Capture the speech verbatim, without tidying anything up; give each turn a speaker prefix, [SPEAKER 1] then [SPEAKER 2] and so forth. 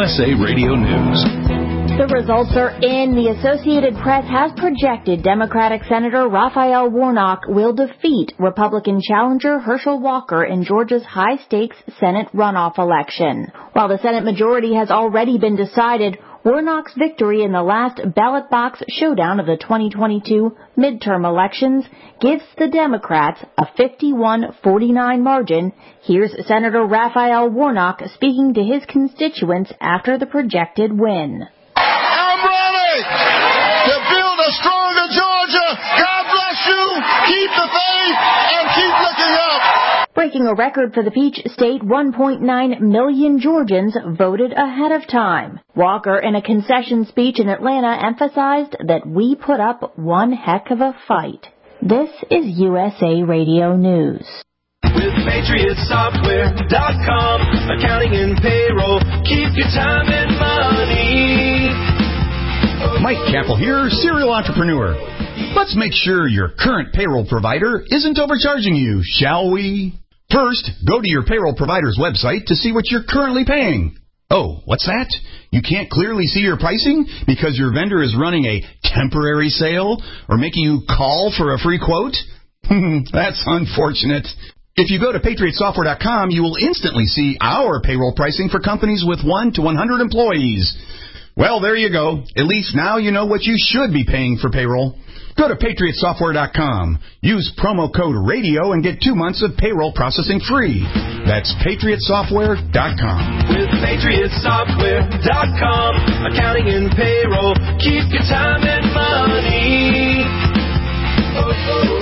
[SPEAKER 1] S A Radio News.
[SPEAKER 2] The results are in. The Associated Press has projected Democratic Senator Raphael Warnock will defeat Republican challenger Herschel Walker in Georgia's high-stakes Senate runoff election. While the Senate majority has already been decided, Warnock's victory in the last ballot box showdown of the twenty twenty-two midterm elections gives the Democrats a fifty-one forty-nine margin. Here's Senator Raphael Warnock speaking to his constituents after the projected win.
[SPEAKER 3] I'm ready to build a stronger Georgia. God bless you. Keep the faith and keep looking up.
[SPEAKER 2] Breaking a record for the Peach State, one point nine million Georgians voted ahead of time. Walker, in a concession speech in Atlanta, emphasized that we put up one heck of a fight. This is U S A Radio News.
[SPEAKER 4] With Patriot Software dot com, accounting and payroll, keep your time and money.
[SPEAKER 5] Mike Capel here, serial entrepreneur. Let's make sure your current payroll provider isn't overcharging you, shall we? First, go to your payroll provider's website to see what you're currently paying. Oh, what's that? You can't clearly see your pricing because your vendor is running a temporary sale or making you call for a free quote? That's unfortunate. If you go to Patriot Software dot com, you will instantly see our payroll pricing for companies with one to one hundred employees. Well, there you go. At least now you know what you should be paying for payroll. Go to Patriot Software dot com. Use promo code RADIO and get two months of payroll processing free. That's Patriot Software dot com.
[SPEAKER 4] With Patriot Software dot com, accounting and payroll, keep your time and money. Oh, oh.